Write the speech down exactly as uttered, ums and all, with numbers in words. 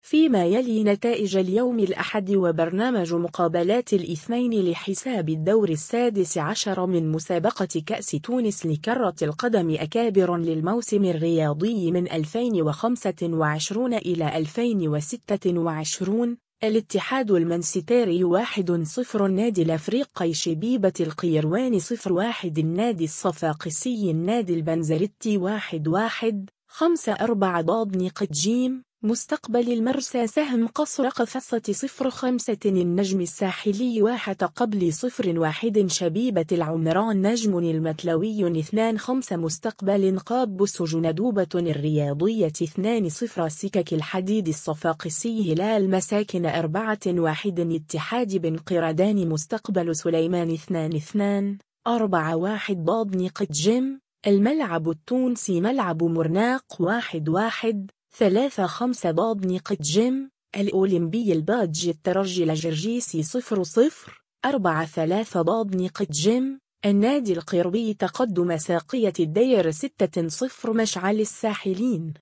فيما يلي نتائج اليوم الأحد وبرنامج مقابلات الاثنين لحساب الدور السادس عشر من مسابقة كأس تونس لكرة القدم أكابر للموسم الرياضي من ألفين وخمسة وعشرين إلى ألفين وستة وعشرين. الاتحاد المنستيري واحد صفر النادي الأفريقي شبيبة القيروان صفر واحد النادي الصفاقسي النادي البنزرتي واحد واحد. خمسة أربعة ضاد نقط جيم مستقبل المرسى سهم قصر قفصة صفر خمسة النجم الساحلي واحد قبل صفر واحد شبيبة العمران نجم المتلوي اثنان خمسة مستقبل قابوس جندوبة الرياضية اثنان صفر سكك الحديد الصفاقسي هلال مساكن أربعة واحد اتحاد بن قردان مستقبل سليمان اثنان اثنان. أربعة واحد ضاد نقط جيم الملعب التونسي ملعب مرناق واحد واحد. ثلاثة خمسة ضاد نقط جيم الأولمبي الباج الترجي الجرجيسي صفر صفر. أربعة ثلاثة ضاد نقط جيم النادي القربي تقدم ساقية الدير ستة صفر مشعل الساحلين.